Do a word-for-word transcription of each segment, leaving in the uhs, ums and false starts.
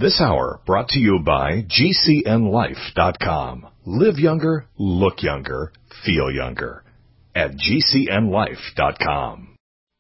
This hour brought to you by G C N life dot com. Live younger, look younger, feel younger at G C N life dot com.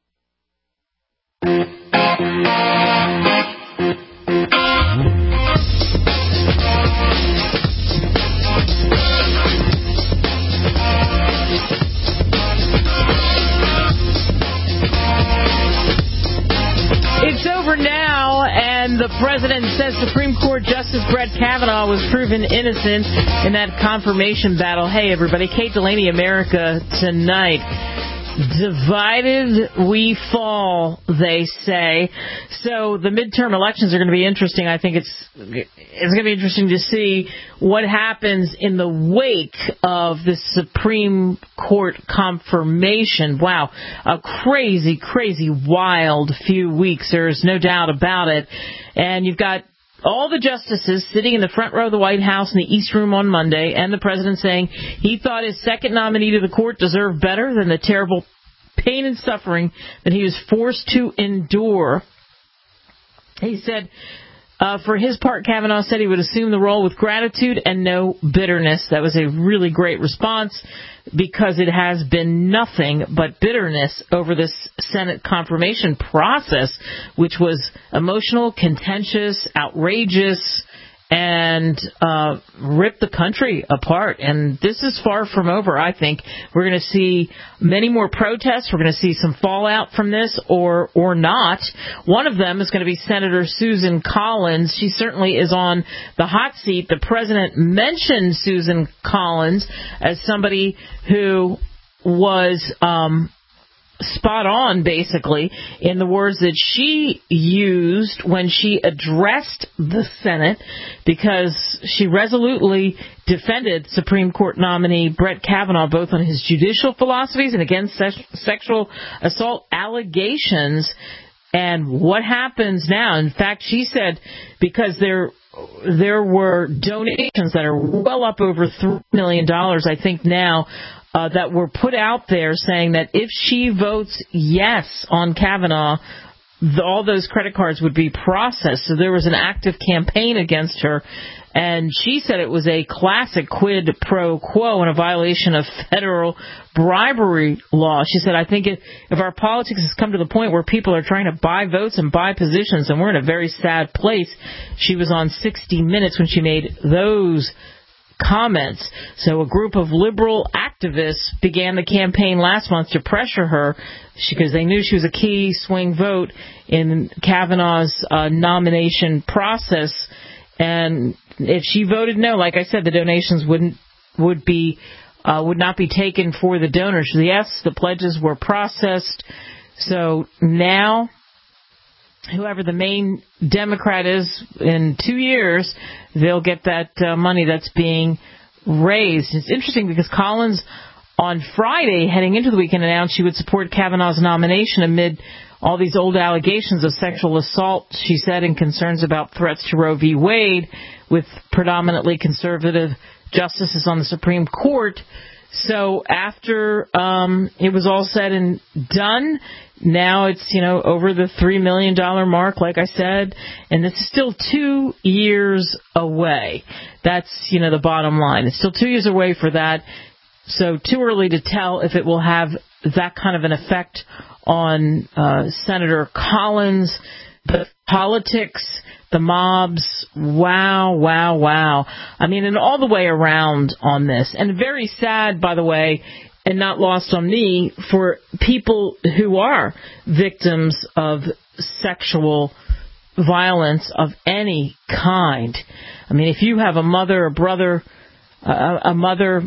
It's over now, and the president says Supreme Court Justice Brett Kavanaugh was proven innocent in that confirmation battle. Hey, everybody, Kate Delaney, America Tonight. Divided we fall, they say. So the midterm elections are going to be interesting. I think it's it's going to be interesting to see what happens in the wake of the Supreme Court confirmation. Wow, a crazy, crazy, wild few weeks. There's no doubt about it. And you've got all the justices sitting in the front row of the White House in the East Room on Monday, and the president saying he thought his second nominee to the court deserved better than the terrible pain and suffering that he was forced to endure. He said, uh, for his part, Kavanaugh said he would assume the role with gratitude and no bitterness. That was a really great response, because it has been nothing but bitterness over this Senate confirmation process, which was emotional, contentious, outrageous, and uh, ripped the country apart. And this is far from over, I think. We're going to see many more protests. We're going to see some fallout from this, or or not. One of them is going to be Senator Susan Collins. She certainly is on the hot seat. The president mentioned Susan Collins as somebody who was um, spot on, basically, in the words that she used when she addressed the Senate, because she resolutely defended Supreme Court nominee Brett Kavanaugh both on his judicial philosophies and against se- sexual assault allegations. And what happens now? In fact, she said, because there there were donations that are well up over three million dollars, I think now, Uh, that were put out there saying that if she votes yes on Kavanaugh, the, all those credit cards would be processed. So there was an active campaign against her. And she said it was a classic quid pro quo and a violation of federal bribery law. She said, I think if, if our politics has come to the point where people are trying to buy votes and buy positions, and we're in a very sad place. She was on sixty minutes when she made those comments. So a group of liberal activists began the campaign last month to pressure her, because they knew she was a key swing vote in Kavanaugh's uh, nomination process. And if she voted no, like I said, the donations wouldn't would be uh, would not be taken for the donors. Yes, the pledges were processed. So now, whoever the main Democrat is in two years, they'll get that uh, money that's being raised. It's interesting because Collins on Friday, heading into the weekend, announced she would support Kavanaugh's nomination amid all these old allegations of sexual assault, she said, and concerns about threats to Roe v. Wade, with predominantly conservative justices on the Supreme Court. So after um, it was all said and done, now it's, you know, over the three million dollars mark, like I said, and this is still two years away. That's, you know, the bottom line. It's still two years away for that. So too early to tell if it will have that kind of an effect on uh, Senator Collins. But politics, the mobs, wow, wow, wow. I mean, and all the way around on this. And very sad, by the way, and not lost on me, for people who are victims of sexual violence of any kind. I mean, if you have a mother, a brother, a, a mother,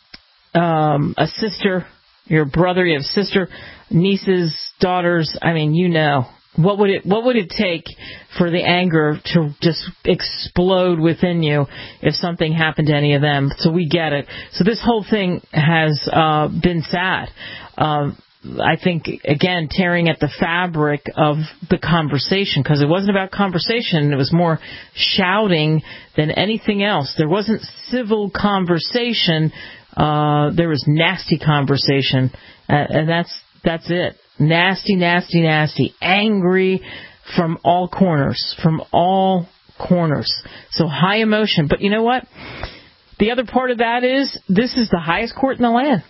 um, a sister, your brother, you have sister, nieces, daughters, I mean, you know. What would it what would it take for the anger to just explode within you if something happened to any of them? So we get it. So this whole thing has uh, been sad. Um, I think, again, tearing at the fabric of the conversation, because it wasn't about conversation. It was more shouting than anything else. There wasn't civil conversation. Uh, there was nasty conversation, uh, and that's that's it. Nasty, nasty, nasty. Angry from all corners, from all corners. So high emotion. But you know what? The other part of that is this is the highest court in the land.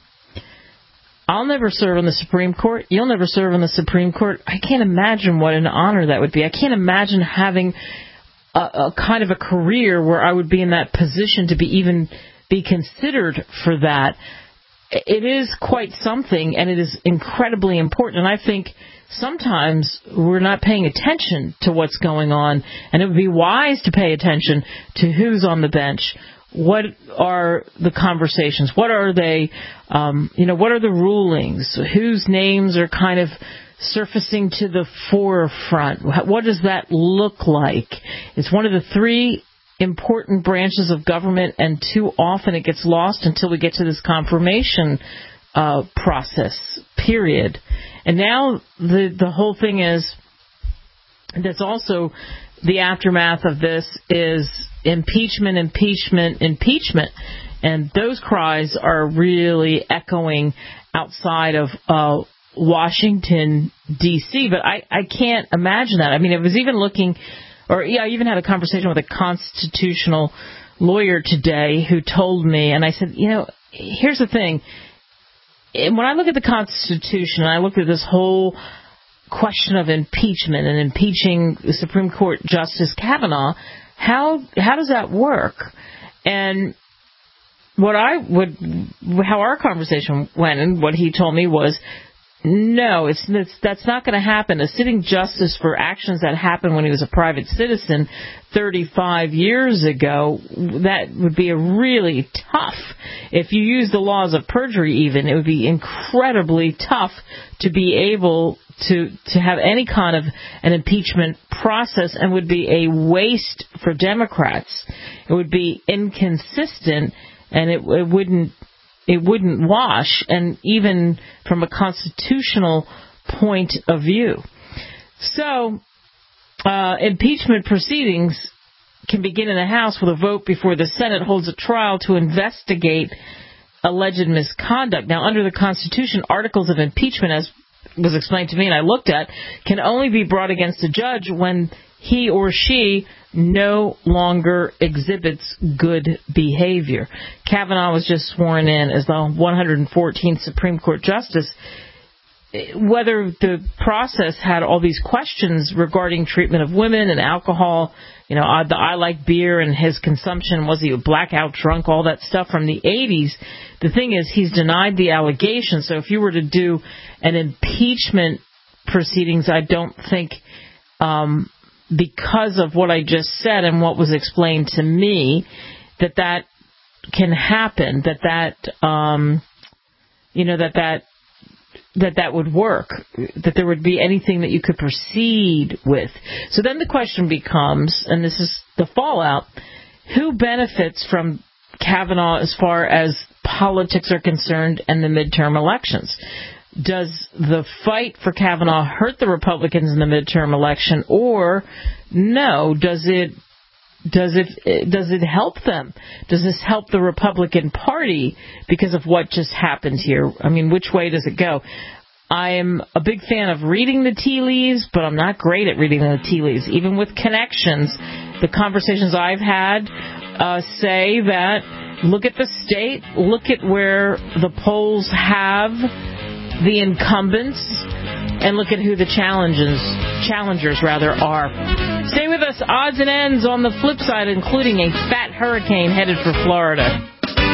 I'll never serve on the Supreme Court. You'll never serve on the Supreme Court. I can't imagine what an honor that would be. I can't imagine having a, a kind of a career where I would be in that position to be even be considered for that. It is quite something, and it is incredibly important. And I think sometimes we're not paying attention to what's going on, and it would be wise to pay attention to who's on the bench. What are the conversations? What are they, um, you know, what are the rulings? Whose names are kind of surfacing to the forefront? What does that look like? It's one of the three important branches of government, and too often it gets lost until we get to this confirmation uh, process, period. And now the the whole thing is, that's also the aftermath of this is impeachment, impeachment, impeachment. And those cries are really echoing outside of uh, Washington, D C But I, I can't imagine that. I mean, I was even looking, or yeah, I even had a conversation with a constitutional lawyer today who told me, and I said, you know, here's the thing. When I look at the Constitution, and I look at this whole question of impeachment and impeaching the Supreme Court Justice Kavanaugh, how how does that work? And what I would, how our conversation went, and what he told me was, no, it's, it's that's not going to happen. A sitting justice for actions that happened when he was a private citizen thirty-five years ago, that would be a really tough. If you use the laws of perjury even, it would be incredibly tough to be able to to have any kind of an impeachment process, and would be a waste for Democrats. It would be inconsistent, and it, it wouldn't it wouldn't wash, and even from a constitutional point of view. So, uh, impeachment proceedings can begin in the House with a vote before the Senate holds a trial to investigate alleged misconduct. Now, under the Constitution, articles of impeachment, as was explained to me and I looked at, can only be brought against a judge when he or she no longer exhibits good behavior. Kavanaugh was just sworn in as the one hundred fourteenth Supreme Court Justice. Whether the process had all these questions regarding treatment of women and alcohol, you know, the I like beer and his consumption, was he a blackout drunk, all that stuff from the eighties. The thing is, he's denied the allegation. So if you were to do an impeachment proceedings, I don't think, um, because of what I just said and what was explained to me, that that can happen, that that, um, you know, that that, that that would work, that there would be anything that you could proceed with. So then the question becomes, and this is the fallout, who benefits from Kavanaugh as far as politics are concerned and the midterm elections? Does the fight for Kavanaugh hurt the Republicans in the midterm election, or no, does it Does it does it help them? Does this help the Republican Party because of what just happened here? I mean, which way does it go? I am a big fan of reading the tea leaves, but I'm not great at reading the tea leaves. Even with connections, the conversations I've had uh, say that look at the state, look at where the polls have the incumbents, and look at who the challenges, challengers rather are. Stay with us. Odds and ends on the flip side, including a fat hurricane headed for Florida.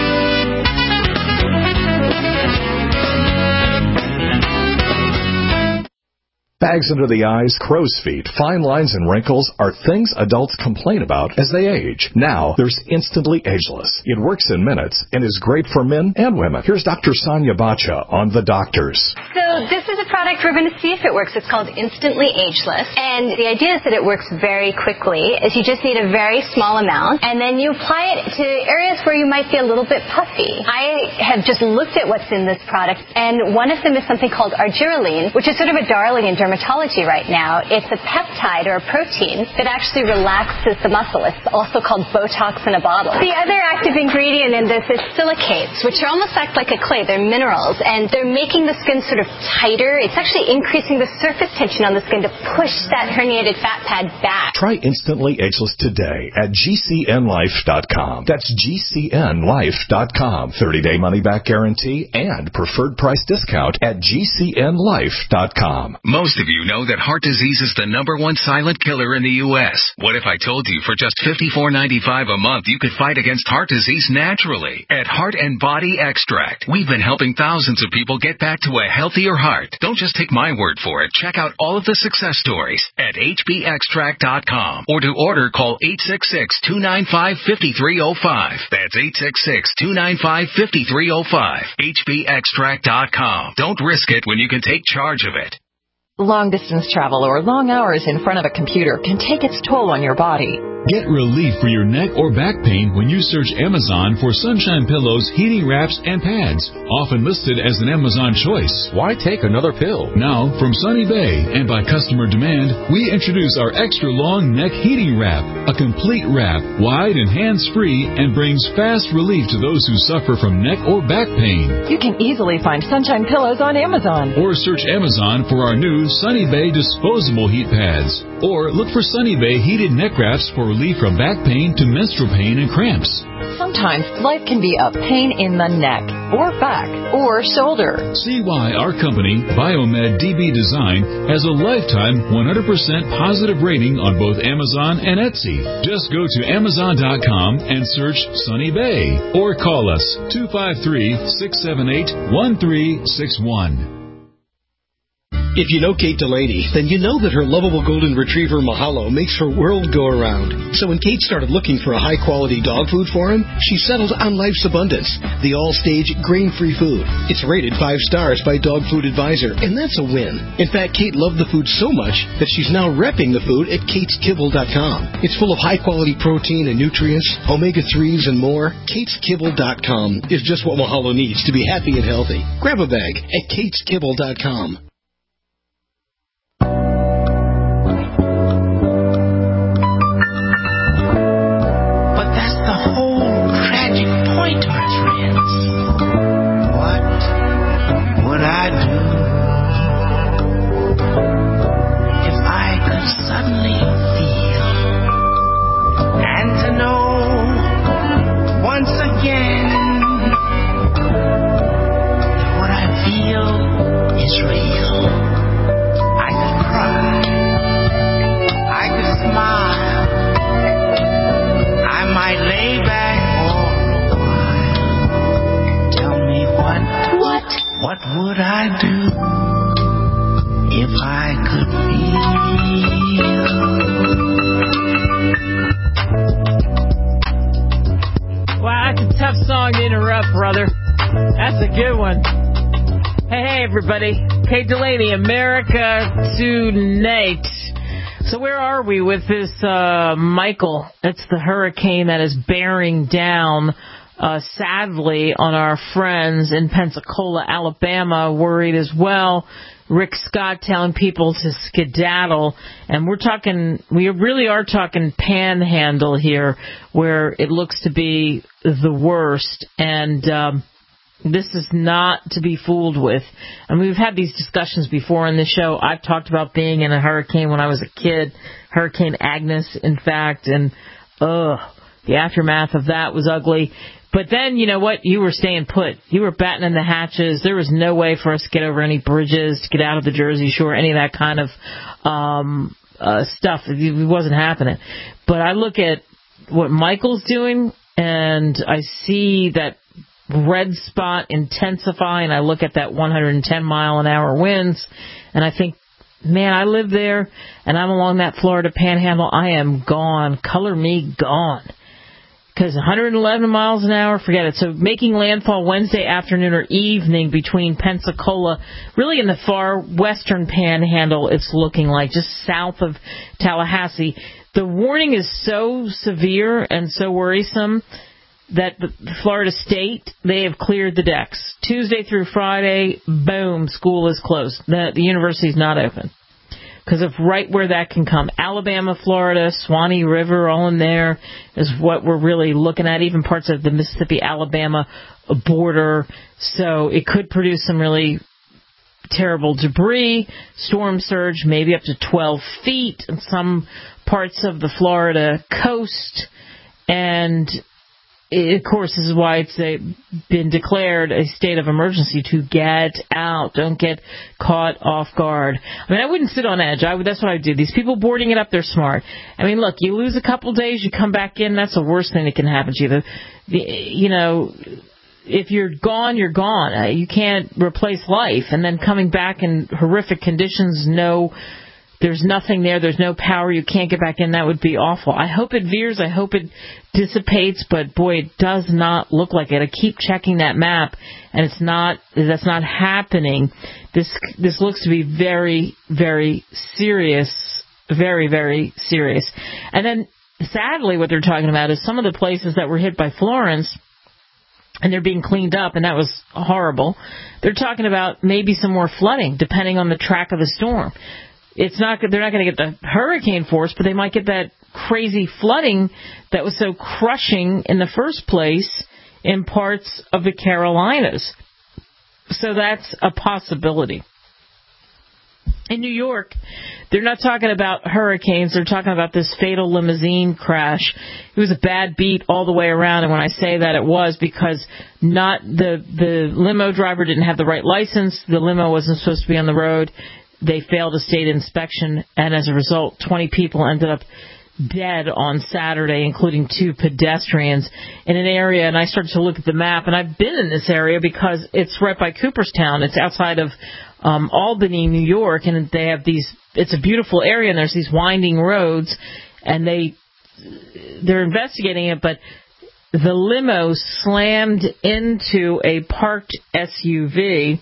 Bags under the eyes, crow's feet, fine lines, and wrinkles are things adults complain about as they age. Now, there's Instantly Ageless. It works in minutes and is great for men and women. Here's Doctor Sonia Bacha on The Doctors. So this is a product we're going to see if it works. It's called Instantly Ageless. And the idea is that it works very quickly. Is you just need a very small amount, and then you apply it to areas where you might be a little bit puffy. I have just looked at what's in this product, and one of them is something called argireline, which is sort of a darling in dermatology. dermatology right now. It's a peptide or a protein that actually relaxes the muscle. It's also called Botox in a bottle. The other active ingredient in this is silicates, which are almost act like a clay. They're minerals, and they're making the skin sort of tighter. It's actually increasing the surface tension on the skin to push that herniated fat pad back. Try Instantly Ageless today at G C N life dot com. That's G C N life dot com. thirty-day money-back guarantee and preferred price discount at G C N life dot com. Most of you know that heart disease is the number one silent killer in the U S. What if I told you for just fifty-four ninety-five a month you could fight against heart disease naturally at Heart and Body Extract? We've been helping thousands of people get back to a healthier heart. Don't just take my word for it. Check out all of the success stories at H B extract dot com, or to order, call eight six six, two nine five, five three zero five. That's eight six six, two nine five, five three zero five. H B extract dot com. Don't risk it when you can take charge of it. Long-distance travel or long hours in front of a computer can take its toll on your body. Get relief for your neck or back pain when you search Amazon for Sunshine Pillows, heating wraps, and pads, often listed as an Amazon choice. Why take another pill? Now, from Sunny Bay and by customer demand, we introduce our extra long neck heating wrap, a complete wrap, wide and hands-free, and brings fast relief to those who suffer from neck or back pain. You can easily find Sunshine Pillows on Amazon. Or search Amazon for our new Sunny Bay disposable heat pads. Or look for Sunny Bay heated neck wraps for relief from back pain to menstrual pain and cramps. Sometimes life can be a pain in the neck, or back, or shoulder. See why our company, Biomed D B Design, has a lifetime one hundred percent positive rating on both Amazon and Etsy. Just go to Amazon dot com and search Sunny Bay, or call us two five three, six seven eight, one three six one. If you know Kate Delaney, then you know that her lovable golden retriever Mahalo makes her world go around. So when Kate started looking for a high-quality dog food for him, she settled on Life's Abundance, the all-stage grain-free food. It's rated five stars by Dog Food Advisor, and that's a win. In fact, Kate loved the food so much that she's now repping the food at Kates Kibble dot com. It's full of high-quality protein and nutrients, omega threes, and more. Kates Kibble dot com is just what Mahalo needs to be happy and healthy. Grab a bag at Kates Kibble dot com. What would I do if I could feel? Wow, that's a tough song to interrupt, brother. That's a good one. Hey, hey, everybody. Kate Delaney, America Tonight. So where are we with this uh, Michael? It's the hurricane that is bearing down Uh, sadly, on our friends in Pensacola, Alabama, worried as well. Rick Scott telling people to skedaddle. And we're talking, we really are talking panhandle here, where it looks to be the worst. And um, this is not to be fooled with. And we've had these discussions before on the show. I've talked about being in a hurricane when I was a kid, Hurricane Agnes, in fact. And, ugh, the aftermath of that was ugly. But then, you know what? You were staying put. You were battening the hatches. There was no way for us to get over any bridges, to get out of the Jersey Shore, any of that kind of um, uh, stuff. It wasn't happening. But I look at what Michael's doing, and I see that red spot intensify, and I look at that one hundred ten mile an hour winds, and I think, man, I live there, and I'm along that Florida Panhandle. I am gone. Color me gone. Because one hundred eleven miles an hour, forget it. So making landfall Wednesday afternoon or evening between Pensacola, really in the far western Panhandle, it's looking like, just south of Tallahassee. The warning is so severe and so worrisome that the Florida State, they have cleared the decks. Tuesday through Friday, boom, school is closed. The, the university's not open. because of right where that can come. Alabama, Florida, Swanee River, all in there is what we're really looking at, even parts of the Mississippi-Alabama border. So it could produce some really terrible debris, storm surge, maybe up to twelve feet in some parts of the Florida coast. And, of course, this is why it's a, been declared a state of emergency, to get out. Don't get caught off guard. I mean, I wouldn't sit on edge. I would, that's what I would do. These people boarding it up, they're smart. I mean, look, you lose a couple days, you come back in, that's the worst thing that can happen to you. The, the, you know, if you're gone, you're gone. Uh, you can't replace life. And then coming back in horrific conditions, no, there's nothing there, there's no power, you can't get back in, that would be awful. I hope it veers, I hope it dissipates, but boy, it does not look like it. I keep checking that map, and it's not, that's not happening. This, this looks to be very, very serious, very, very serious. And then, sadly, what they're talking about is some of the places that were hit by Florence, and they're being cleaned up, and that was horrible. They're talking about maybe some more flooding, depending on the track of the storm. It's not, they're not going to get the hurricane force, but they might get that crazy flooding that was so crushing in the first place in parts of the Carolinas. So that's a possibility. In New York, they're not talking about hurricanes. They're talking about this fatal limousine crash. It was a bad beat all the way around, and when I say that, it was because not the the limo driver didn't have the right license. The limo wasn't supposed to be on the road. They failed a state inspection, and as a result, twenty people ended up dead on Saturday, including two pedestrians in an area. And I started to look at the map, and I've been in this area because it's right by Cooperstown. It's outside of um, Albany, New York, and they have these. It's a beautiful area, and there's these winding roads, and they they're investigating it, but the limo slammed into a parked S U V.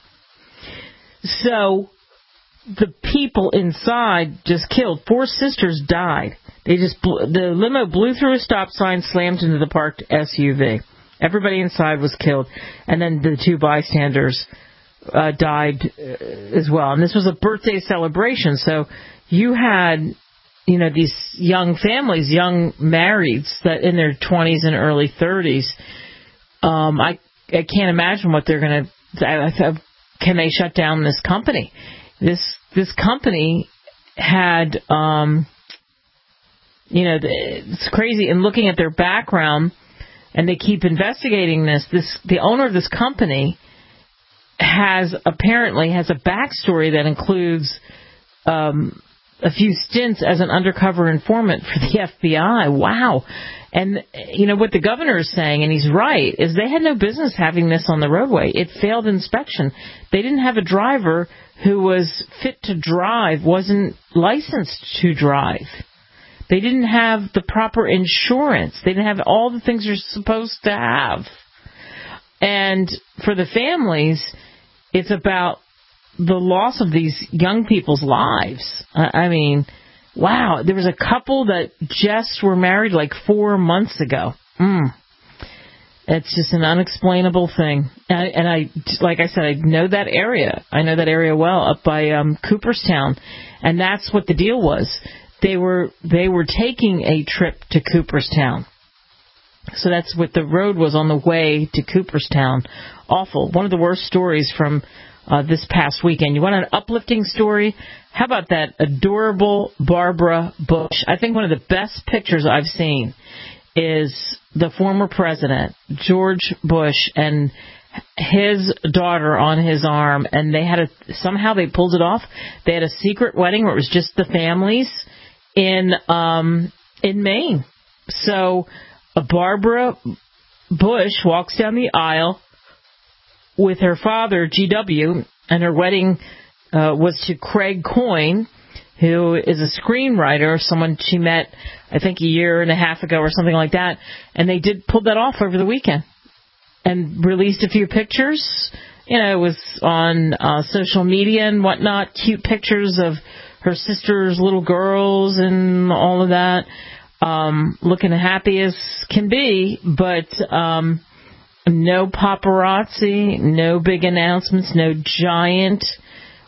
So the people inside just killed. Four sisters died. They just blew, the limo blew through a stop sign, slammed into the parked S U V. Everybody inside was killed, and then the two bystanders uh, died uh, as well. And this was a birthday celebration, so you had, you know, these young families, young marrieds that in their twenties and early thirties. Um, I I can't imagine what they're going to. Can they shut down this company? This this company had, um, you know, it's crazy. And looking at their background, and they keep investigating this. This the owner of this company has apparently has a backstory that includes um, a few stints as an undercover informant for the F B I. Wow. And, you know, what the governor is saying, and he's right, is they had no business having this on the roadway. It failed inspection. They didn't have a driver who was fit to drive, wasn't licensed to drive. They didn't have the proper insurance. They didn't have all the things you're supposed to have. And for the families, it's about the loss of these young people's lives. I mean, wow, there was a couple that just were married like four months ago. Mm. It's just an unexplainable thing. And I, and I, like I said, I know that area. I know that area well, up by um, Cooperstown. And that's what the deal was. They were they were taking a trip to Cooperstown. So that's what the road was on the way to Cooperstown. Awful. One of the worst stories from uh, this past weekend. You want an uplifting story? How about that adorable Barbara Bush? I think one of the best pictures I've seen is the former president, George Bush, and his daughter on his arm. And they had a, somehow they pulled it off. They had a secret wedding where it was just the families in um, in Maine. So uh, Barbara Bush walks down the aisle with her father, G W, and her wedding uh, was to Craig Coyne, who is a screenwriter, someone she met, I think, a year and a half ago or something like that. And they did pull that off over the weekend and released a few pictures. You know, it was on uh, social media and whatnot, cute pictures of her sister's little girls and all of that, um, looking happy as can be, but um, no paparazzi, no big announcements, no giant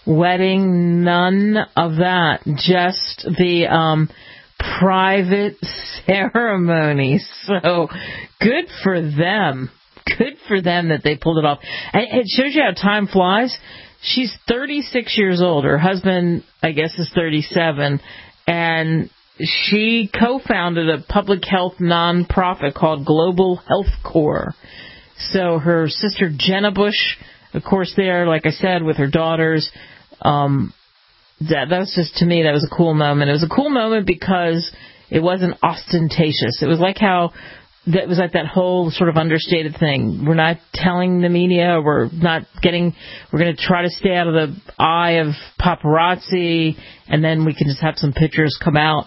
wedding, none of that. Just the um, private ceremony. So good for them. Good for them that they pulled it off. And it shows you how time flies. She's thirty-six years old. Her husband, I guess, is thirty-seven. And she co-founded a public health nonprofit called Global Health Corps. So her sister Jenna Bush, of course, there, like I said, with her daughters. Um, that, that was just, to me, that was a cool moment. It was a cool moment because it wasn't ostentatious. It was like how, that was like that whole sort of understated thing. We're not telling the media, we're not getting, we're going to try to stay out of the eye of paparazzi, and then we can just have some pictures come out.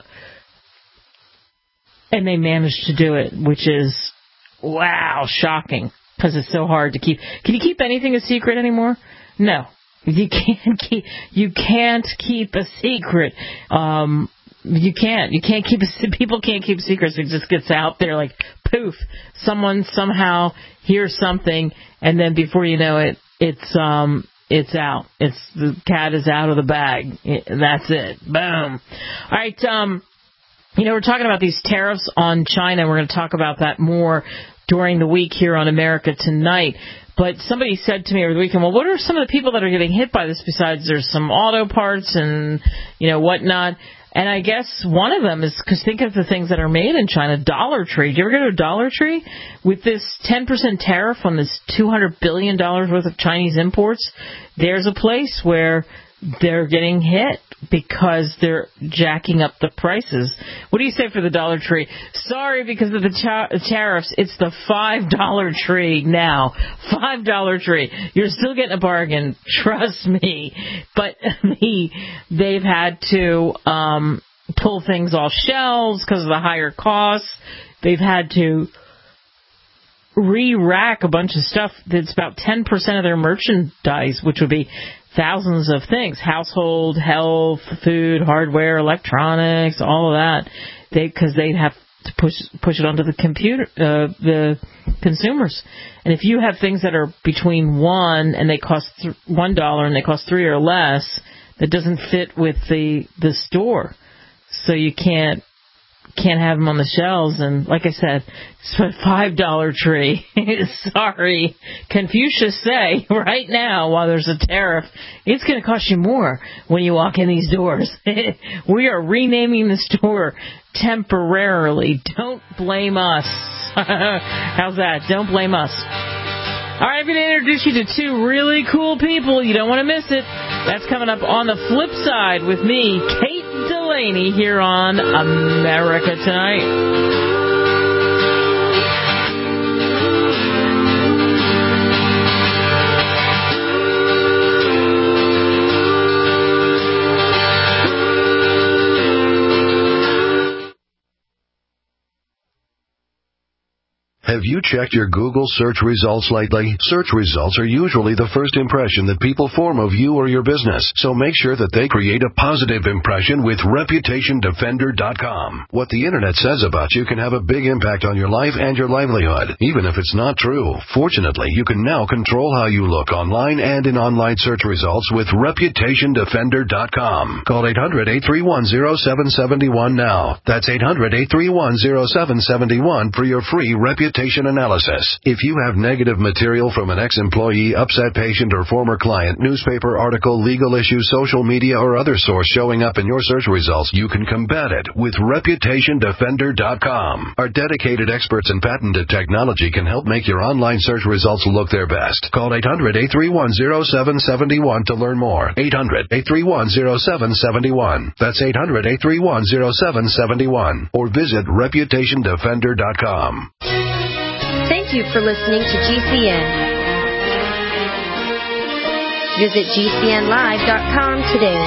And they managed to do it, which is, wow, shocking, because it's so hard to keep. Can you keep anything a secret anymore? No. You can't keep, you can't keep a secret. Um, you can't. You can't keep, a, people can't keep secrets. It just gets out there like, poof, someone somehow hears something, and then before you know it, it's, um, it's out. It's, the cat is out of the bag. It, that's it. Boom. All right, um, you know, we're talking about these tariffs on China. We're going to talk about that more during the week here on America Tonight. But somebody said to me over the weekend, well, what are some of the people that are getting hit by this besides there's some auto parts and, you know, whatnot? And I guess one of them is, because think of the things that are made in China. Dollar Tree. Do you ever go to a Dollar Tree? With this ten percent tariff on this two hundred billion dollars worth of Chinese imports, there's a place where they're getting hit because they're jacking up the prices. What do you say for the Dollar Tree? Sorry, because of the ta- tariffs, it's the five dollar tree now. five dollar tree. You're still getting a bargain, trust me. But the, they've had to um, pull things off shelves because of the higher costs. They've had to re-rack a bunch of stuff that's about ten percent of their merchandise, which would be thousands of things, household, health, food, hardware, electronics, all of that, they because they'd have to push push it onto the computer, uh, the consumers. And if you have things that are between one and they cost th- one dollar and they cost three or less, that doesn't fit with the the store, so you can't can't have them on the shelves. And like I said, it's a five dollar tree. Sorry, Confucius say right now, while there's a tariff, it's going to cost you more when you walk in these doors. We are renaming the store temporarily. Don't blame us. How's that? Don't blame us. All right, I'm going to introduce you to two really cool people. You don't want to miss it. That's coming up on the flip side with me, Kate Delaney, here on America Tonight. Have you checked your Google search results lately? Search results are usually the first impression that people form of you or your business, so make sure that they create a positive impression with Reputation Defender dot com. What the Internet says about you can have a big impact on your life and your livelihood, even if it's not true. Fortunately, you can now control how you look online and in online search results with Reputation Defender dot com. Call eight hundred, eight three one, zero seven seven one now. That's eight hundred, eight three one, zero seven seven one for your free Reputation analysis. If you have negative material from an ex-employee, upset patient, or former client, newspaper article, legal issue, social media, or other source showing up in your search results, you can combat it with Reputation Defender dot com. Our dedicated experts in patented technology can help make your online search results look their best. Call eight hundred, eight three one, zero seven seven one to learn more. eight hundred, eight three one, zero seven seven one. That's eight hundred, eight three one, zero seven seven one. Or visit Reputation Defender dot com. Thank you for listening to G C N. Visit G C N live dot com today.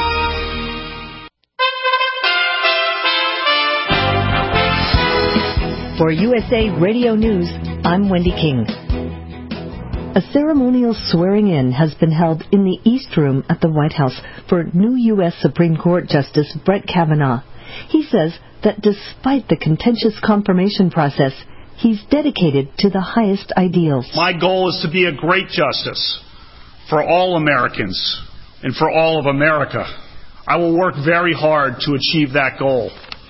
For U S A Radio News, I'm Wendy King. A ceremonial swearing-in has been held in the East Room at the White House for new U S Supreme Court Justice Brett Kavanaugh. He says that despite the contentious confirmation process, he's dedicated to the highest ideals. My goal is to be a great justice for all Americans and for all of America. I will work very hard to achieve that goal.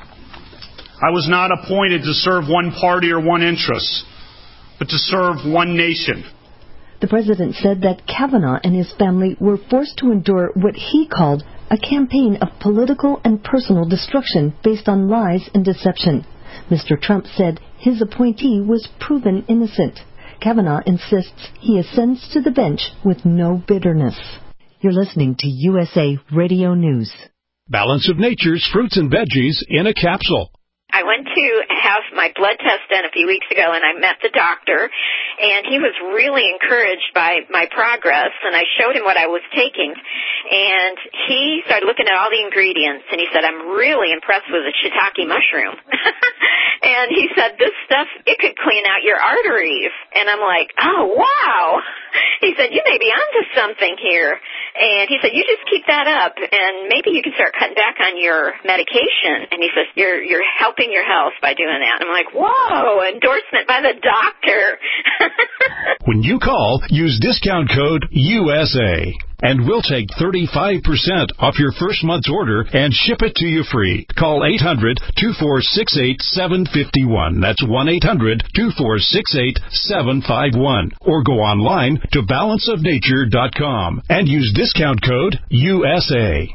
I was not appointed to serve one party or one interest, but to serve one nation. The president said that Kavanaugh and his family were forced to endure what he called a campaign of political and personal destruction based on lies and deception. Mister Trump said his appointee was proven innocent. Kavanaugh insists he ascends to the bench with no bitterness. You're listening to U S A Radio News. Balance of Nature's fruits and veggies in a capsule. I went to have my blood test done a few weeks ago, and I met the doctor, and he was really encouraged by my progress, and I showed him what I was taking, and he started looking at all the ingredients, and he said, I'm really impressed with the shiitake mushroom. And he said, this stuff, it could clean out your arteries. And I'm like, oh, wow. He said, you may be onto something here. And he said, you just keep that up, and maybe you can start cutting back on your medication. And he says, you're you're helping your health by doing that. I'm like, whoa, endorsement by the doctor. When you call, use discount code U S A, and we'll take thirty-five percent off your first month's order and ship it to you free. Call eight hundred, two four six eight, seven five one. That's one eight hundred, two four six eight, seven five one. Or go online to balance of nature dot com and use discount code U S A.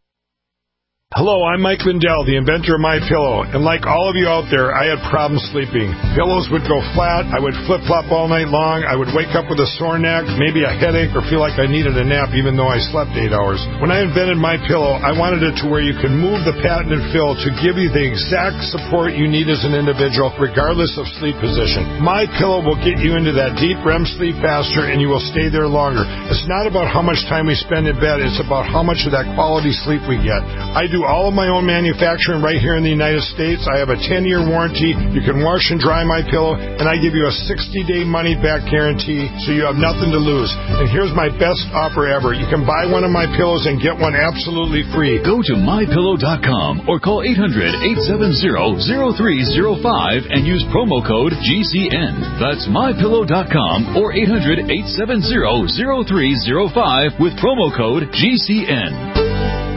Hello, I'm Mike Lindell, the inventor of MyPillow, and like all of you out there, I had problems sleeping. Pillows would go flat, I would flip-flop all night long, I would wake up with a sore neck, maybe a headache, or feel like I needed a nap even though I slept eight hours. When I invented MyPillow, I wanted it to where you could move the patented fill to give you the exact support you need as an individual, regardless of sleep position. MyPillow will get you into that deep R E M sleep faster, and you will stay there longer. It's not about how much time we spend in bed, it's about how much of that quality sleep we get. I do all of my own manufacturing right here in the United States. I have a ten-year warranty. You can wash and dry my pillow, and I give you a sixty-day money-back guarantee, so you have nothing to lose. And here's my best offer ever. You can buy one of my pillows and get one absolutely free. Go to my pillow dot com or call eight hundred, eight seven zero, zero three zero five and use promo code G C N. That's my pillow dot com or eight hundred, eight seven zero, zero three zero five with promo code G C N.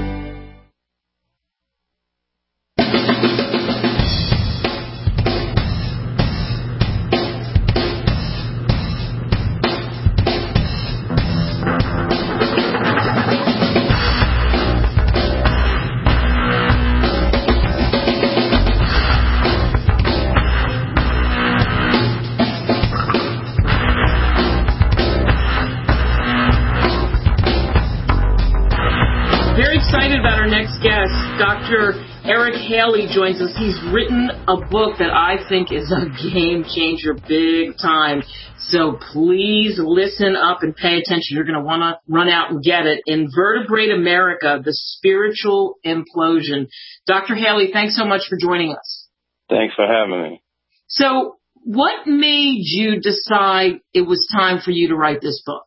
Doctor Eric Haley joins us. He's written a book that I think is a game changer big time. So please listen up and pay attention. You're going to want to run out and get it. Invertebrate America, the Spiritual Implosion. Doctor Haley, thanks so much for joining us. Thanks for having me. So what made you decide it was time for you to write this book?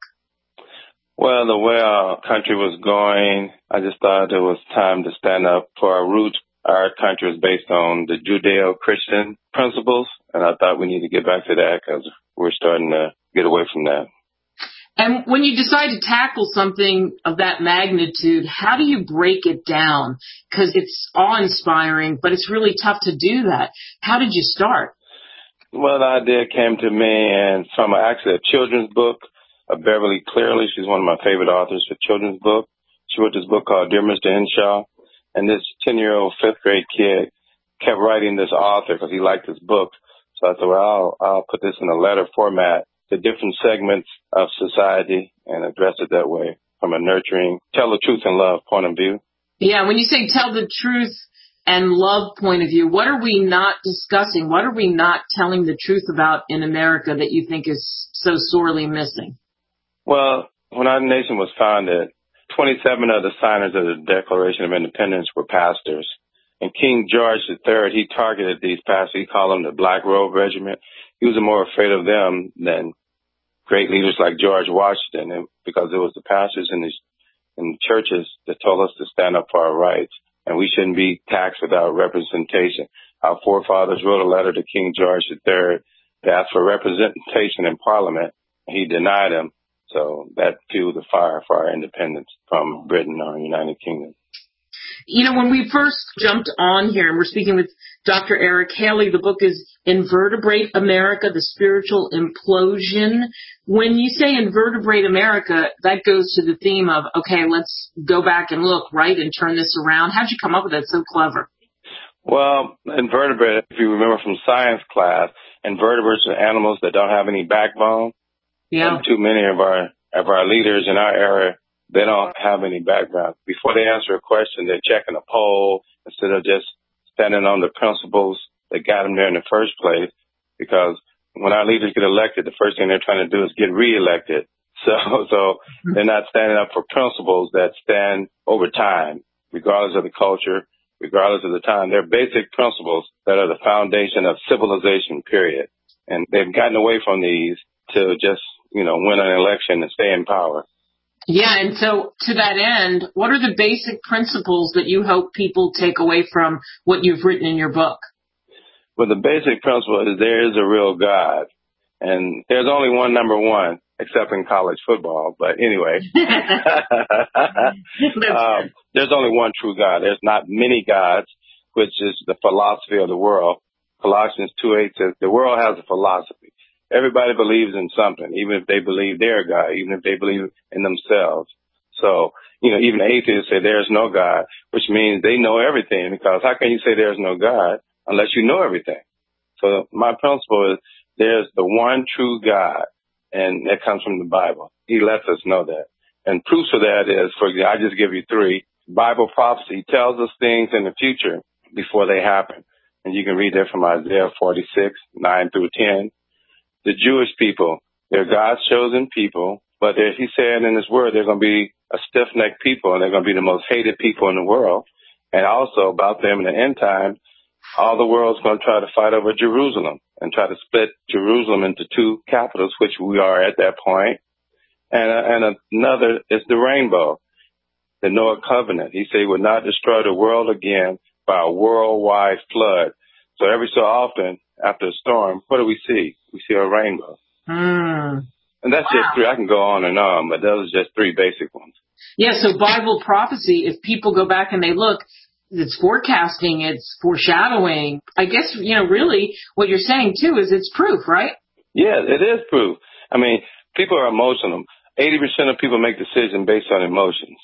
Well, the way our country was going, I just thought it was time to stand up for our roots. Our country is based on the Judeo-Christian principles, and I thought we need to get back to that because we're starting to get away from that. And when you decide to tackle something of that magnitude, how do you break it down? Because it's awe-inspiring, but it's really tough to do that. How did you start? Well, the idea came to me and from actually a children's book. Uh, Beverly Clearly, she's one of my favorite authors for children's book. She wrote this book called Dear Mister Henshaw, and this ten-year-old fifth grade kid kept writing this author because he liked this book. So I thought, well, I'll, I'll put this in a letter format to different segments of society and address it that way from a nurturing, tell the truth and love point of view. Yeah, when you say tell the truth and love point of view, what are we not discussing? What are we not telling the truth about in America that you think is so sorely missing? Well, when our nation was founded, twenty-seven of the signers of the Declaration of Independence were pastors. And King George the Third, he targeted these pastors. He called them the Black Robe Regiment. He was more afraid of them than great leaders like George Washington, and because it was the pastors in the, in the churches that told us to stand up for our rights, and we shouldn't be taxed without representation. Our forefathers wrote a letter to King George the Third to ask for representation in Parliament. He denied them. So that fueled the fire for our independence from Britain or United Kingdom. You know, when we first jumped on here, and we're speaking with Doctor Eric Haley, the book is Invertebrate America, The Spiritual Implosion. When you say Invertebrate America, that goes to the theme of, okay, let's go back and look, right, and turn this around. How'd you come up with that? So clever. Well, invertebrate, if you remember from science class, invertebrates are animals that don't have any backbone. Yeah. And too many of our of our leaders in our era, they don't have any background. Before they answer a question, they're checking a poll instead of just standing on the principles that got them there in the first place. Because when our leaders get elected, the first thing they're trying to do is get reelected. So, so they're not standing up for principles that stand over time, regardless of the culture, regardless of the time. They're basic principles that are the foundation of civilization, period. And they've gotten away from these to just, you know, win an election and stay in power. Yeah, and so to that end, what are the basic principles that you hope people take away from what you've written in your book? Well, the basic principle is there is a real God, and there's only one number one, except in college football. But anyway, um, there's only one true God. There's not many gods, which is the philosophy of the world. Colossians two eight says the world has a philosophy. Everybody believes in something, even if they believe they're God, even if they believe in themselves. So, you know, even atheists say there's no God, which means they know everything, because how can you say there's no God unless you know everything? So my principle is there's the one true God, and that comes from the Bible. He lets us know that. And proofs of that is, for example, I just give you three. Bible prophecy tells us things in the future before they happen. And you can read that from Isaiah forty-six, nine through ten. The Jewish people, they're God's chosen people, but he said in his word they're going to be a stiff-necked people, and they're going to be the most hated people in the world. And also about them in the end time, all the world's going to try to fight over Jerusalem and try to split Jerusalem into two capitals, which we are at that point. And, uh, and another is the rainbow, the Noah covenant. He said he would not destroy the world again by a worldwide flood. So every so often, after a storm, what do we see? We see a rainbow. Mm. And that's wow. just three. I can go on and on, but those are just three basic ones. Yeah, so Bible prophecy, if people go back and they look, it's forecasting, it's foreshadowing. I guess, you know, really what you're saying, too, is it's proof, right? Yeah, it is proof. I mean, people are emotional. eighty percent of people make decisions based on emotions.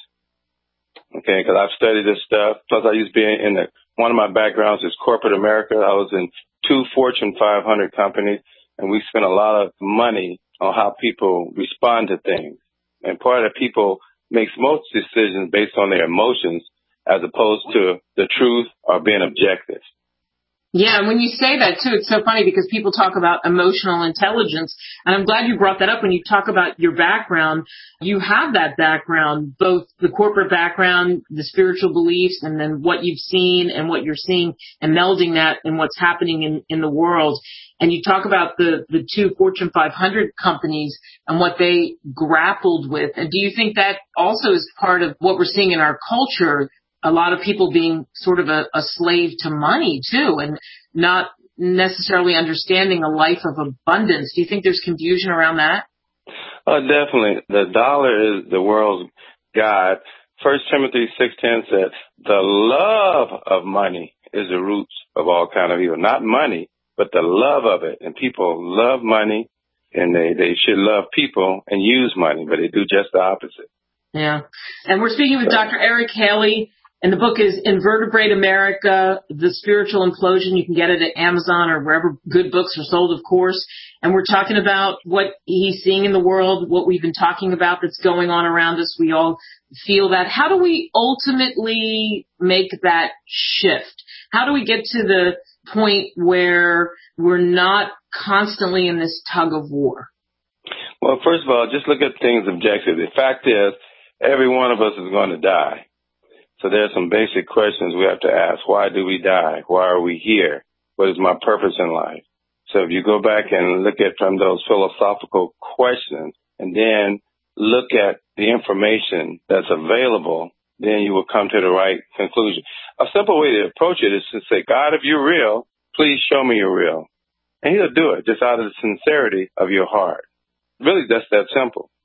Okay, because I've studied this stuff. Plus, I used to be in the, one of my backgrounds is corporate America. I was in two Fortune five hundred companies, and we spent a lot of money on how people respond to things. And part of the people makes most decisions based on their emotions as opposed to the truth or being objective. Yeah, and when you say that, too, it's so funny because people talk about emotional intelligence, and I'm glad you brought that up when you talk about your background. You have that background, both the corporate background, the spiritual beliefs, and then what you've seen and what you're seeing, and melding that in what's happening in, in the world. And you talk about the, the two Fortune five hundred companies and what they grappled with. And do you think that also is part of what we're seeing in our culture? A lot of people being sort of a, a slave to money, too, and not necessarily understanding a life of abundance. Do you think there's confusion around that? Oh, definitely. The dollar is the world's God. First Timothy six ten said, the love of money is the roots of all kind of evil. Not money, but the love of it. And people love money, and they, they should love people and use money, but they do just the opposite. Yeah. And we're speaking with Doctor Eric Haley. And the book is Invertebrate America, The Spiritual Implosion. You can get it at Amazon or wherever good books are sold, of course. And we're talking about what he's seeing in the world, what we've been talking about that's going on around us. We all feel that. How do we ultimately make that shift? How do we get to the point where we're not constantly in this tug of war? Well, first of all, just look at things objectively. The fact is, every one of us is going to die. So there's some basic questions we have to ask. Why do we die? Why are we here? What is my purpose in life? So if you go back and look at from those philosophical questions and then look at the information that's available, then you will come to the right conclusion. A simple way to approach it is to say, God, if you're real, please show me you're real. And he'll do it just out of the sincerity of your heart. Really, that's that simple.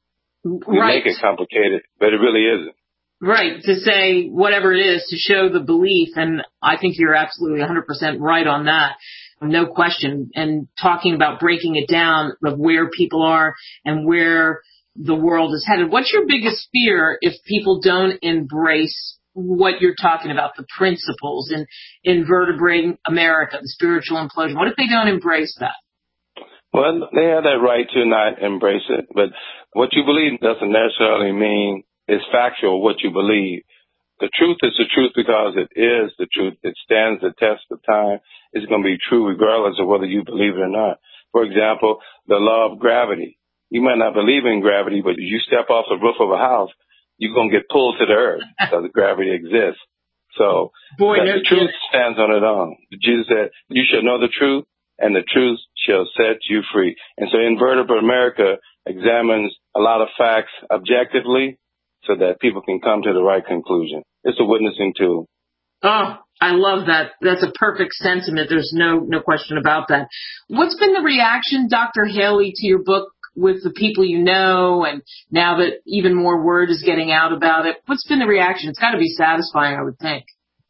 We right. make it complicated, but it really isn't. Right, to say whatever it is, to show the belief, and I think you're absolutely one hundred percent right on that, no question, and talking about breaking it down of where people are and where the world is headed. What's your biggest fear if people don't embrace what you're talking about, the principles in invertebrating America, the spiritual implosion? What if they don't embrace that? Well, they have that right to not embrace it, but what you believe doesn't necessarily mean it's factual what you believe. The truth is the truth because it is the truth. It stands the test of time. It's going to be true regardless of whether you believe it or not. For example, the law of gravity. You might not believe in gravity, but if you step off the roof of a house, you're going to get pulled to the earth because gravity exists. So Boy, the no truth kidding. stands on its own. Jesus said, you shall know the truth, and the truth shall set you free. And so Invertebrate America examines a lot of facts objectively so that people can come to the right conclusion. It's a witnessing tool. Oh, I love that. That's a perfect sentiment. There's no no question about that. What's been the reaction, Doctor Haley, to your book with the people you know, and now that even more word is getting out about it? What's been the reaction? It's got to be satisfying, I would think.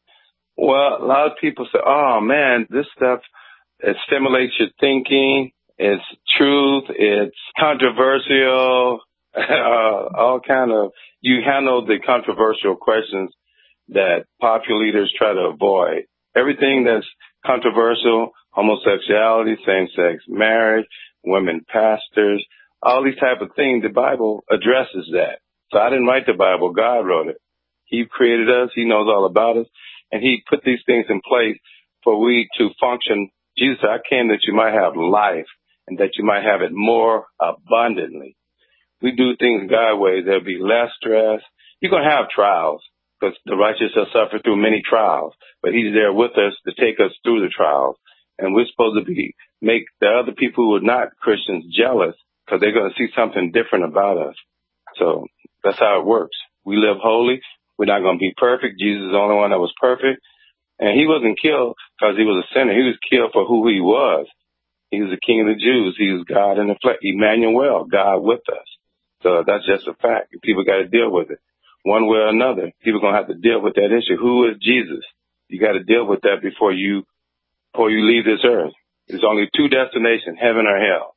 Well, a lot of people say, oh, man, this stuff, it stimulates your thinking. It's truth. It's controversial. uh, all kind of, you handle the controversial questions that popular leaders try to avoid. Everything that's controversial, homosexuality, same-sex marriage, women pastors, all these type of things, the Bible addresses that. So I didn't write the Bible. God wrote it. He created us. He knows all about us. And he put these things in place for we to function. Jesus said, I came that you might have life and that you might have it more abundantly. We do things God's way. There'll be less stress. You're going to have trials because the righteous shall suffer through many trials, but he's there with us to take us through the trials. And we're supposed to be, make the other people who are not Christians jealous because they're going to see something different about us. So that's how it works. We live holy. We're not going to be perfect. Jesus is the only one that was perfect. And he wasn't killed because he was a sinner. He was killed for who he was. He was the King of the Jews. He was God in the flesh. Emmanuel, God with us. So that's just a fact. People got to deal with it. One way or another, people are going to have to deal with that issue. Who is Jesus? You got to deal with that before you before you leave this earth. There's only two destinations, heaven or hell.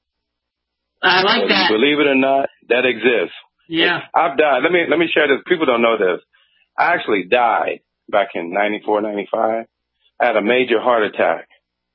I like Whether that. you believe it or not, that exists. Yeah. I've died. Let me let me share this. People don't know this. I actually died back in ninety-four, ninety-five. I had a major heart attack.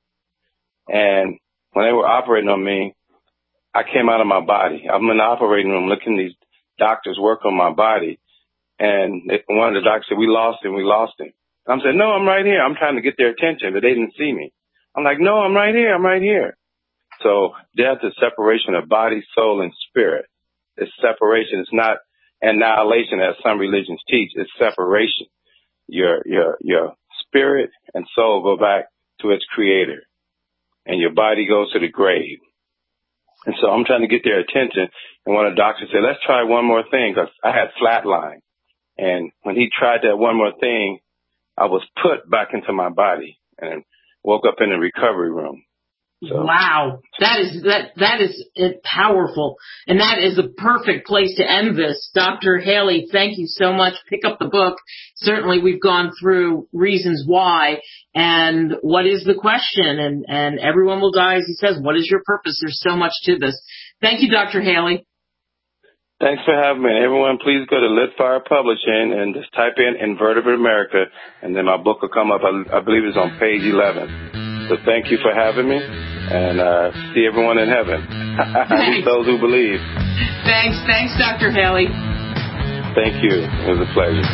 And when they were operating on me, I came out of my body. I'm in the operating room looking at these doctors work on my body. And one of the doctors said, we lost him, we lost him. I'm saying, no, I'm right here. I'm trying to get their attention, but they didn't see me. I'm like, no, I'm right here. I'm right here. So death is separation of body, soul, and spirit. It's separation. It's not annihilation as some religions teach. It's separation. Your, your, your spirit and soul go back to its creator, and your body goes to the grave. And so I'm trying to get their attention. And one of the doctors said, let's try one more thing, because I had flatline. And when he tried that one more thing, I was put back into my body and woke up in the recovery room. So. Wow, that is that that is it, powerful, and that is a perfect place to end this. Doctor Haley, thank you so much. Pick up the book. Certainly, we've gone through reasons why and what is the question, and and everyone will die, as he says. What is your purpose? There's so much to this. Thank you, Doctor Haley. Thanks for having me. Everyone, please go to Litfire Publishing and just type in Invertebrate America, and then my book will come up. I, I believe it's on page eleven. So thank you for having me, and uh, see everyone in heaven. At least those who believe. Thanks. Thanks, Doctor Haley. Thank you. It was a pleasure.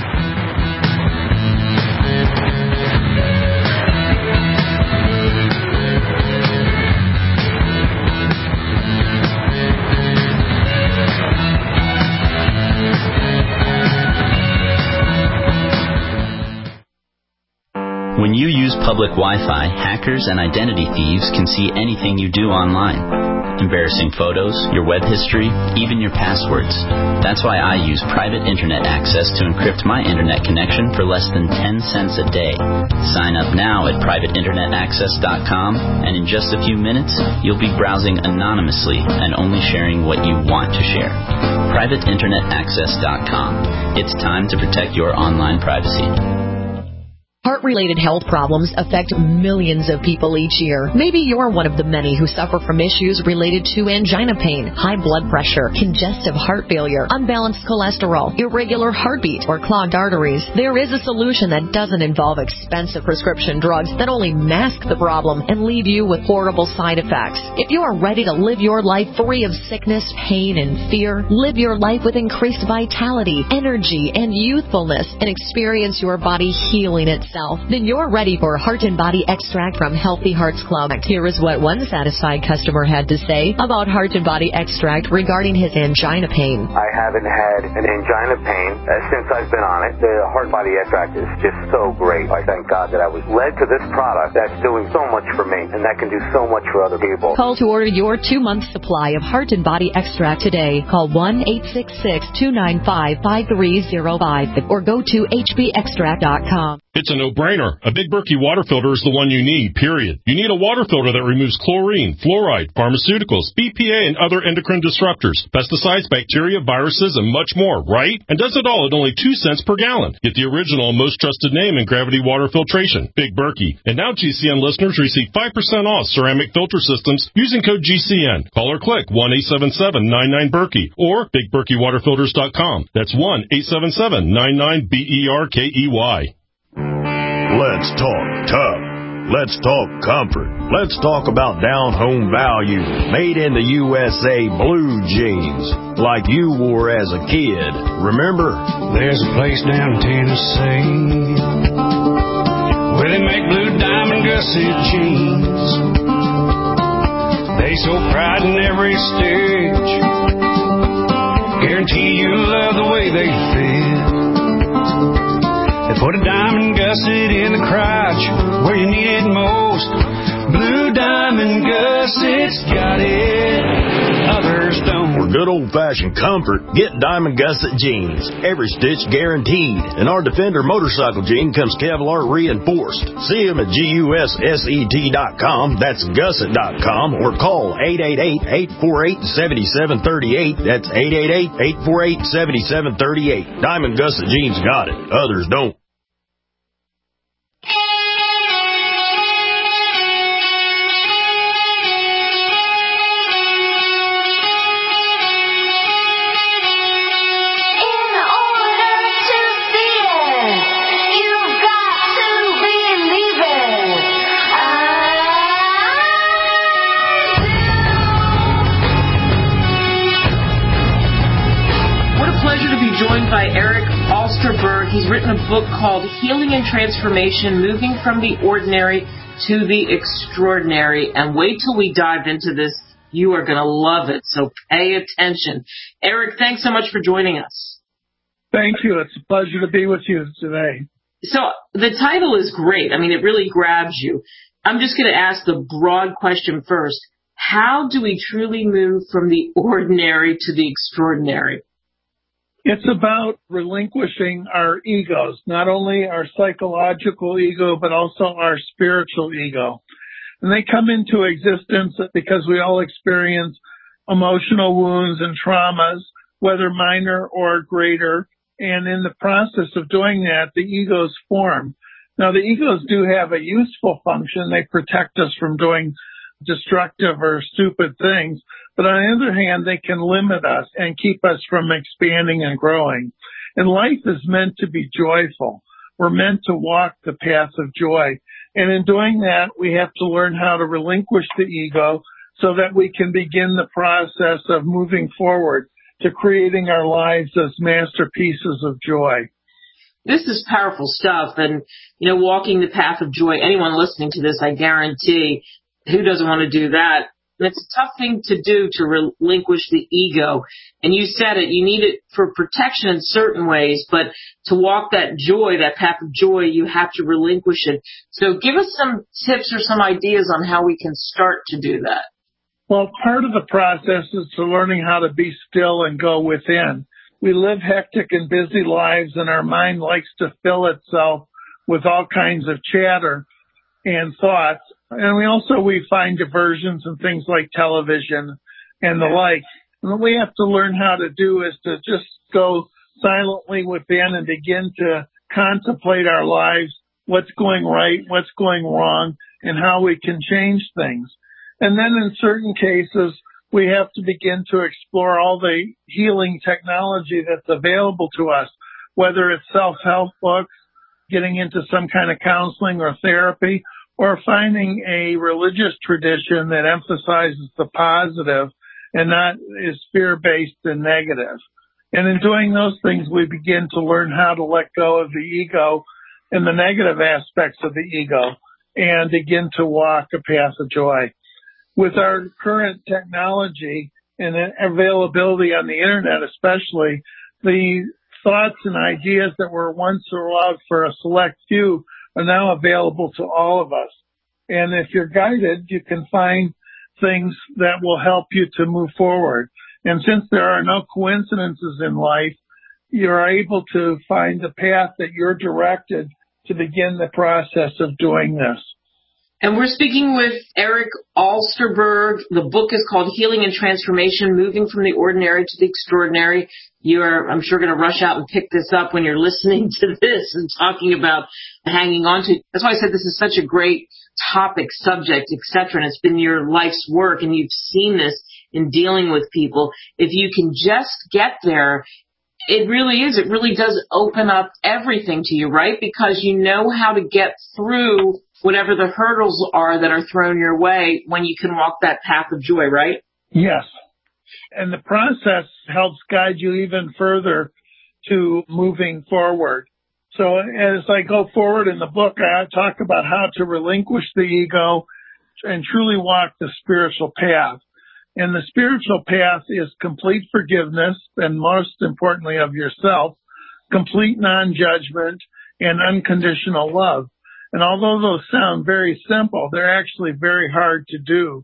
When you use public Wi-Fi, hackers and identity thieves can see anything you do online. Embarrassing photos, your web history, even your passwords. That's why I use private internet access to encrypt my internet connection for less than ten cents a day. Sign up now at private internet access dot com, and in just a few minutes, you'll be browsing anonymously and only sharing what you want to share. private internet access dot com. It's time to protect your online privacy. Heart-related health problems affect millions of people each year. Maybe you're one of the many who suffer from issues related to angina pain, high blood pressure, congestive heart failure, unbalanced cholesterol, irregular heartbeat, or clogged arteries. There is a solution that doesn't involve expensive prescription drugs that only mask the problem and leave you with horrible side effects. If you are ready to live your life free of sickness, pain, and fear, live your life with increased vitality, energy, and youthfulness, and experience your body healing itself, then you're ready for Heart and Body Extract from Healthy Hearts Club. Here is what one satisfied customer had to say about Heart and Body Extract regarding his angina pain. I haven't had an angina pain uh, since I've been on it. The Heart Body Extract is just so great. I thank God that I was led to this product that's doing so much for me, and that can do so much for other people. Call to order your two-month supply of Heart and Body Extract today. Call one eight six six, two nine five, five three zero five or go to h b extract dot com. It's a no-brainer. A Big Berkey water filter is the one you need, period. You need a water filter that removes chlorine, fluoride, pharmaceuticals, B P A, and other endocrine disruptors, pesticides, bacteria, viruses, and much more, right? And does it all at only two cents per gallon. Get the original, most trusted name in gravity water filtration, Big Berkey. And now G C N listeners receive five percent off ceramic filter systems using code G C N. Call or click one eight seven seven, nine nine, Berkey or big berkey water filters dot com. That's one eight seven seven, nine nine, B E R K E Y. Let's talk tough. Let's talk comfort. Let's talk about down-home value. Made in the U S A blue jeans, like you wore as a kid. Remember? There's a place down in Tennessee where they make blue diamond gusset jeans. They show pride in every stitch. Guarantee you love the way they fit. They put a diamond gusset in the crotch where you need it most. Blue diamond gussets got it, others don't. For good old-fashioned comfort, get Diamond Gusset jeans. Every stitch guaranteed. And our Defender motorcycle jean comes Kevlar reinforced. See them at G U S S E T dot com. That's gusset dot com. Or call eight eight eight, eight four eight, seven seven three eight. That's eight eight eight, eight four eight, seven seven three eight. Diamond Gusset jeans got it, others don't. By Eric Alsterberg. He's written a book called Healing and Transformation, Moving from the Ordinary to the Extraordinary. And wait till we dive into this. You are going to love it, so pay attention. Eric, thanks so much for joining us. Thank you. It's a pleasure to be with you today. So the title is great. I mean, it really grabs you. I'm just going to ask the broad question first. How do we truly move from the ordinary to the extraordinary? It's about relinquishing our egos, not only our psychological ego, but also our spiritual ego. And they come into existence because we all experience emotional wounds and traumas, whether minor or greater. And in the process of doing that, the egos form. Now, the egos do have a useful function. They protect us from doing destructive or stupid things. But on the other hand, they can limit us and keep us from expanding and growing. And life is meant to be joyful. We're meant to walk the path of joy. And in doing that, we have to learn how to relinquish the ego so that we can begin the process of moving forward to creating our lives as masterpieces of joy. This is powerful stuff. And, you know, walking the path of joy, anyone listening to this, I guarantee, who doesn't want to do that? And it's a tough thing to do to relinquish the ego. And you said it, you need it for protection in certain ways, but to walk that joy, that path of joy, you have to relinquish it. So give us some tips or some ideas on how we can start to do that. Well, part of the process is to learning how to be still and go within. We live hectic and busy lives, and our mind likes to fill itself with all kinds of chatter and thoughts. And we also, we find diversions in things like television and the like. And what we have to learn how to do is to just go silently within and begin to contemplate our lives, what's going right, what's going wrong, and how we can change things. And then in certain cases, we have to begin to explore all the healing technology that's available to us, whether it's self-help books, getting into some kind of counseling or therapy, or finding a religious tradition that emphasizes the positive and not is fear-based and negative. And in doing those things, we begin to learn how to let go of the ego and the negative aspects of the ego and begin to walk a path of joy. With our current technology and availability on the internet especially, the thoughts and ideas that were once allowed for a select few are now available to all of us. And if you're guided, you can find things that will help you to move forward. And since there are no coincidences in life, you're able to find the path that you're directed to begin the process of doing this. And we're speaking with Eric Alsterberg. The book is called Healing and Transformation, Moving from the Ordinary to the Extraordinary. You are, I'm sure, going to rush out and pick this up when you're listening to this and talking about hanging on to. That's why I said this is such a great topic, subject, et cetera. And it's been your life's work, and you've seen this in dealing with people. If you can just get there, it really is. It really does open up everything to you, right? Because you know how to get through whatever the hurdles are that are thrown your way when you can walk that path of joy, right? Yes. And the process helps guide you even further to moving forward. So as I go forward in the book, I talk about how to relinquish the ego and truly walk the spiritual path. And the spiritual path is complete forgiveness, and most importantly of yourself, complete non-judgment, and unconditional love. And although those sound very simple, they're actually very hard to do.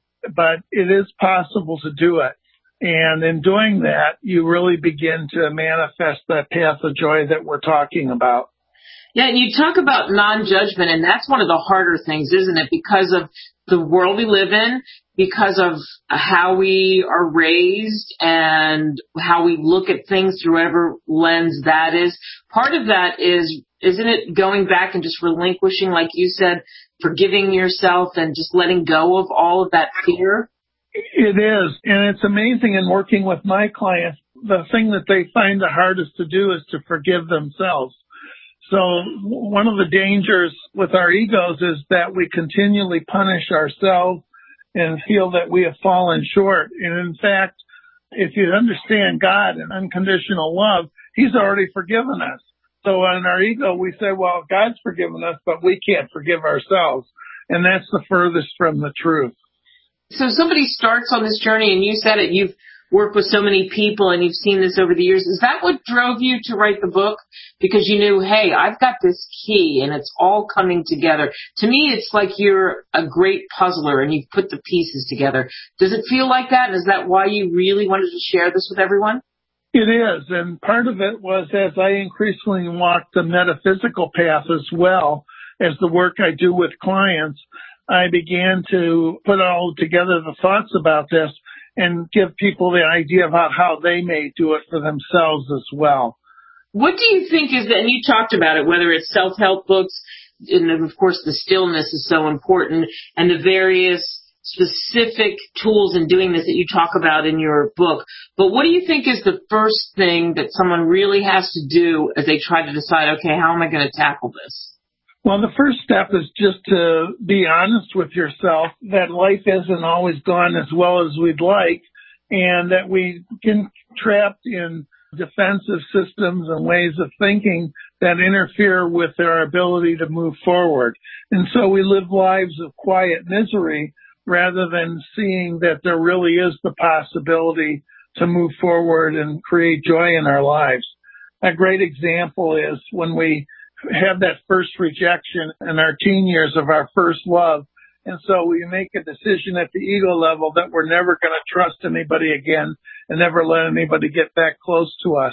But it is possible to do it. And in doing that, you really begin to manifest that path of joy that we're talking about. Yeah, and you talk about non-judgment, and that's one of the harder things, isn't it? Because of the world we live in, because of how we are raised and how we look at things through whatever lens that is. Part of that is, isn't it going back and just relinquishing, like you said, forgiving yourself and just letting go of all of that fear? It is, and it's amazing in working with my clients, the thing that they find the hardest to do is to forgive themselves. So one of the dangers with our egos is that we continually punish ourselves and feel that we have fallen short. And in fact, if you understand God and unconditional love, He's already forgiven us. So in our ego, we say, well, God's forgiven us, but we can't forgive ourselves. And that's the furthest from the truth. So somebody starts on this journey, and you said it, you've worked with so many people and you've seen this over the years. Is that what drove you to write the book? Because you knew, hey, I've got this key and it's all coming together. To me, it's like you're a great puzzler and you've put the pieces together. Does it feel like that? And is that why you really wanted to share this with everyone? It is. And part of it was as I increasingly walked the metaphysical path as well as the work I do with clients, I began to put all together the thoughts about this and give people the idea about how they may do it for themselves as well. What do you think is, and you talked about it, whether it's self-help books, and of course the stillness is so important, and the various specific tools in doing this that you talk about in your book. But what do you think is the first thing that someone really has to do as they try to decide, okay, how am I going to tackle this? Well, the first step is just to be honest with yourself that life isn't always gone as well as we'd like, and that we get trapped in defensive systems and ways of thinking that interfere with our ability to move forward. And so we live lives of quiet misery rather than seeing that there really is the possibility to move forward and create joy in our lives. A great example is when we have that first rejection in our teen years of our first love. And so we make a decision at the ego level that we're never going to trust anybody again and never let anybody get that close to us.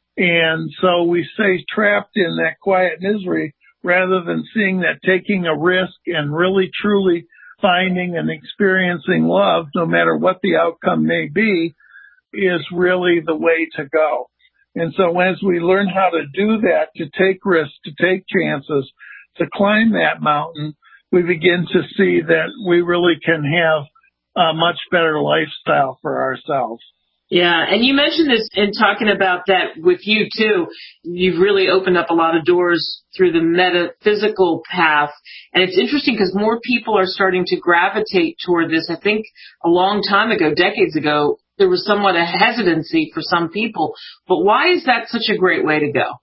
And so we stay trapped in that quiet misery rather than seeing that taking a risk and really truly finding and experiencing love, no matter what the outcome may be, is really the way to go. And so as we learn how to do that, to take risks, to take chances, to climb that mountain, we begin to see that we really can have a much better lifestyle for ourselves. Yeah, and you mentioned this in talking about that with you, too. You've really opened up a lot of doors through the metaphysical path. And it's interesting because more people are starting to gravitate toward this. I think a long time ago, decades ago, there was somewhat a hesitancy for some people. But why is that such a great way to go?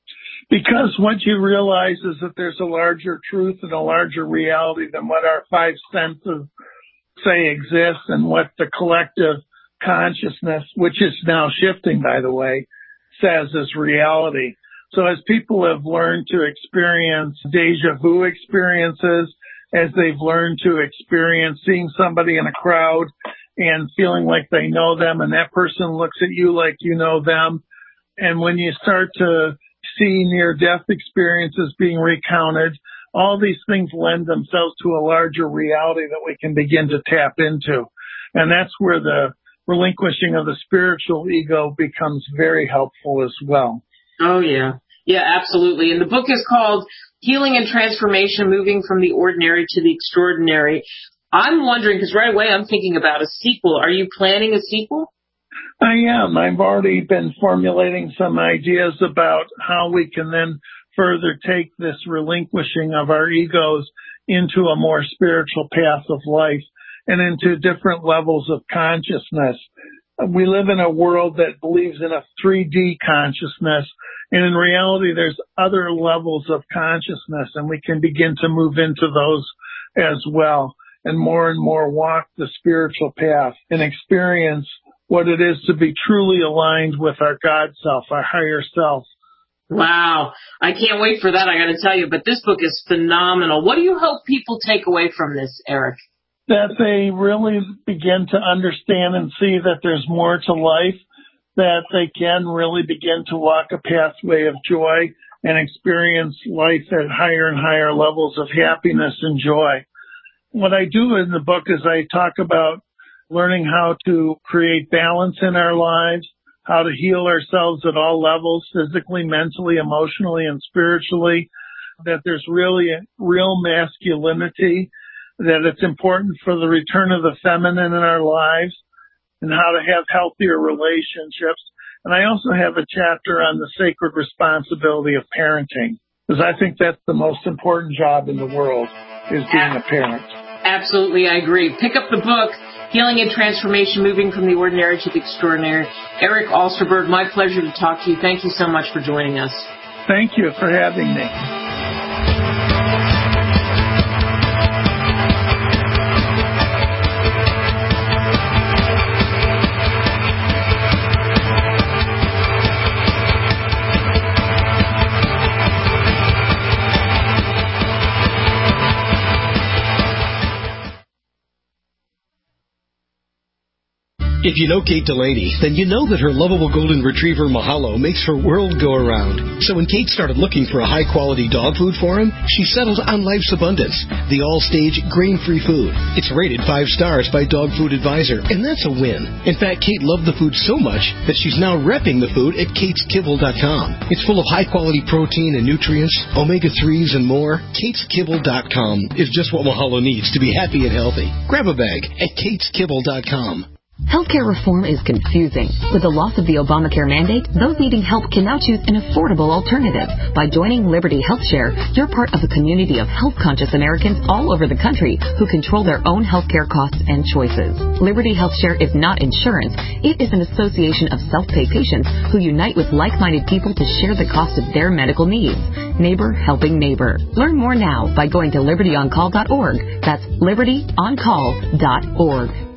Because what you realize is that there's a larger truth and a larger reality than what our five senses say exists and what the collective consciousness, which is now shifting, by the way, says is reality. So as people have learned to experience deja vu experiences, as they've learned to experience seeing somebody in a crowd and feeling like they know them and that person looks at you like you know them, and when you start to see near-death experiences being recounted, all these things lend themselves to a larger reality that we can begin to tap into. And that's where the relinquishing of the spiritual ego becomes very helpful as well. Oh, yeah. Yeah, absolutely. And the book is called Healing and Transformation, Moving from the Ordinary to the Extraordinary. I'm wondering, because right away I'm thinking about a sequel. Are you planning a sequel? I am. I've already been formulating some ideas about how we can then further take this relinquishing of our egos into a more spiritual path of life and into different levels of consciousness. We live in a world that believes in a three D consciousness, and in reality there's other levels of consciousness, and we can begin to move into those as well and more and more walk the spiritual path and experience what it is to be truly aligned with our God self, our higher self. Wow. I can't wait for that, I got to tell you. But this book is phenomenal. What do you hope people take away from this, Eric? That they really begin to understand and see that there's more to life, that they can really begin to walk a pathway of joy and experience life at higher and higher levels of happiness and joy. What I do in the book is I talk about learning how to create balance in our lives, how to heal ourselves at all levels, physically, mentally, emotionally, and spiritually, that there's really a real masculinity, that it's important for the return of the feminine in our lives, and how to have healthier relationships. And I also have a chapter on the sacred responsibility of parenting, because I think that's the most important job in the world, is being a parent. Absolutely, I agree. Pick up the book, Healing and Transformation, Moving from the Ordinary to the Extraordinary. Eric Alsterberg, my pleasure to talk to you. Thank you so much for joining us. Thank you for having me. If you know Kate Delaney, then you know that her lovable golden retriever Mahalo makes her world go around. So when Kate started looking for a high-quality dog food for him, she settled on Life's Abundance, the all-stage grain-free food. It's rated five stars by Dog Food Advisor, and that's a win. In fact, Kate loved the food so much that she's now repping the food at kates kibble dot com. It's full of high-quality protein and nutrients, omega threes, and more. kates kibble dot com is just what Mahalo needs to be happy and healthy. Grab a bag at kates kibble dot com. Healthcare reform is confusing. With the loss of the Obamacare mandate, those needing help can now choose an affordable alternative. By joining Liberty HealthShare, you're part of a community of health-conscious Americans all over the country who control their own healthcare costs and choices. Liberty HealthShare is not insurance. It is an association of self-pay patients who unite with like-minded people to share the cost of their medical needs. Neighbor helping neighbor. Learn more now by going to liberty on call dot org. That's liberty on call dot org.